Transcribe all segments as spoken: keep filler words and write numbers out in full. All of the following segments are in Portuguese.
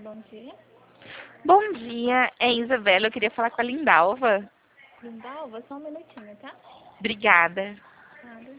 bom dia. Bom dia, é Isabela. Eu queria falar com a Lindalva. Lindalva, só um minutinho, tá? Obrigada. Nada.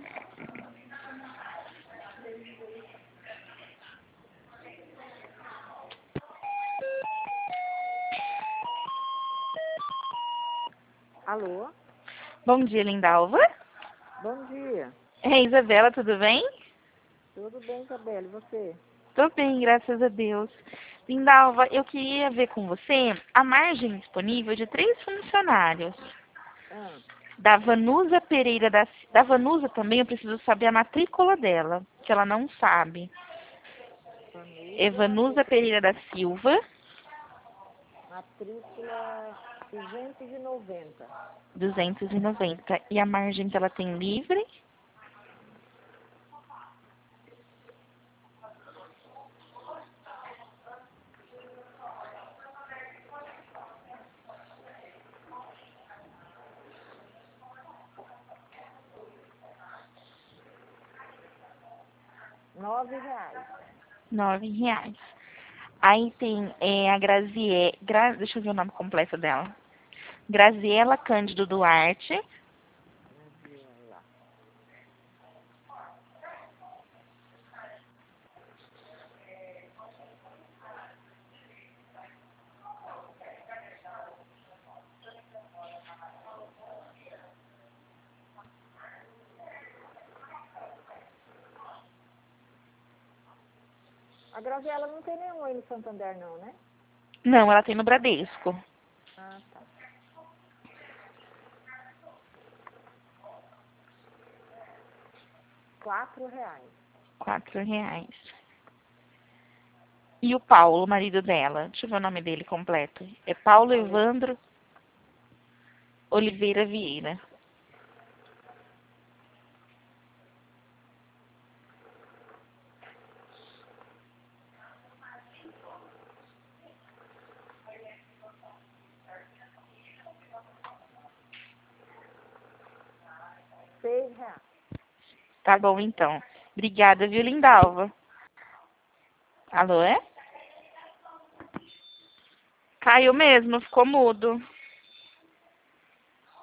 Alô? Bom dia, Lindalva. Bom dia. É Isabela, tudo bem? Tudo bem, Isabela? E você? Tô bem, graças a Deus. Lindalva, eu queria ver com você a margem disponível de três funcionários. Ah, Da Vanusa Pereira da... Da Vanusa também eu preciso saber a matrícula dela, que ela não sabe. Vanusa, Evanusa Pereira da Silva, matrícula duzentos e noventa. duzentos e noventa. E a margem que ela tem livre? Nove reais. Nove reais. Aí tem é, a Grazie... Gra... Deixa eu ver o nome completo dela. Graziela Cândido Duarte. Gabriela. A Graziela não tem nenhum aí no Santander, não, né? Não, ela tem no Bradesco. Ah, tá. Quatro reais. Quatro reais. E o Paulo, o marido dela? Deixa eu ver o nome dele completo. É Paulo Paulo. Evandro Oliveira Vieira. Seis reais. Tá bom, então. Obrigada, viu, Lindalva? Alô, é? Caiu mesmo, ficou mudo.